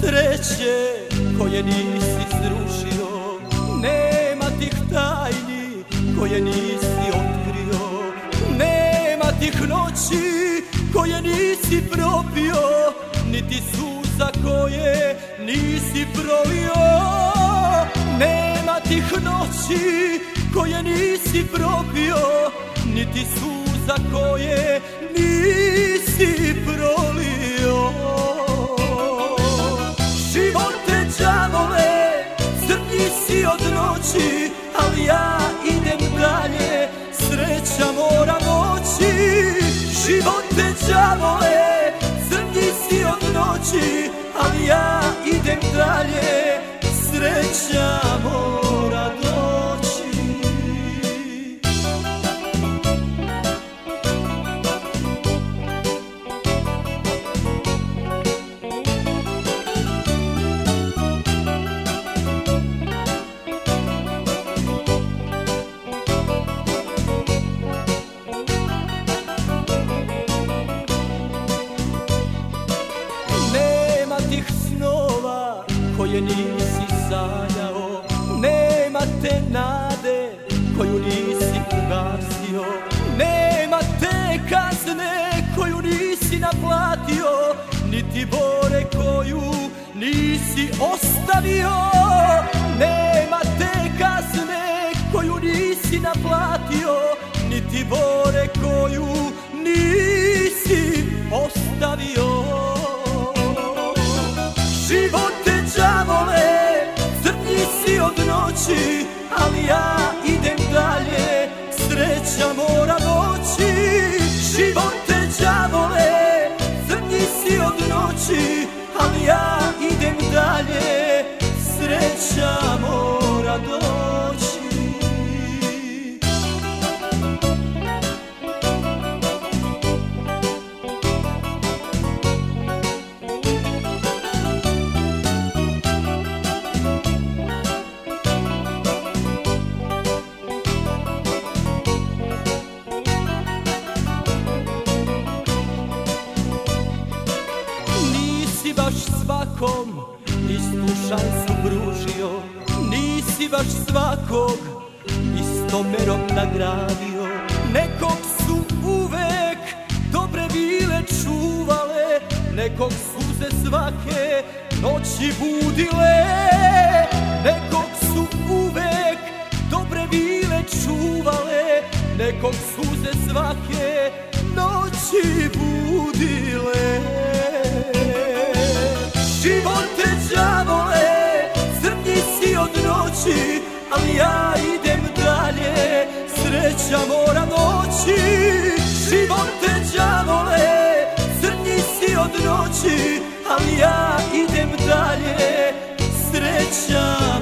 sreće koje nisi srušio, nema tih tajni koje nisi otkrio, nema tih noći koje nisi propio, niti suza koje nisi prolio. Nema tih noći koje nisi propio, niti suza koje nisi prolio. Živote đavole, crnji si od noći, ali ja idem dalje, sreća mora moći. Živote đavole, crnji si od noći, ali ja idem dalje, sreća mora doći. Nema tih snova koje nisi sanjao, nema te nade koju nisi ugasio, nema te kazne koju nisi naplatio, niti bore koju nisi ostavio. Nema te kazne koju nisi naplatio, niti bore koju nisi ostavio. Živote đavole, crnji si od noći, ali ja idem dalje, sreća mora doći. Živote đavole, crnji si od noći, ali ja idem dalje, sreća mora doći. Nisi baš svakom istu šansu pružio, nisi baš svakog istom merom nagradio. Nekog su uvek dobre vile čuvale, nekog suze svake noći budile. Nekog su uvek dobre vile čuvale, nekog suze svake noći budile. Živote đavole, crnji si od noći, ali ja idem dalje, sreća mora doći. Živote đavole, crnji si od noći, ali ja idem dalje, sreća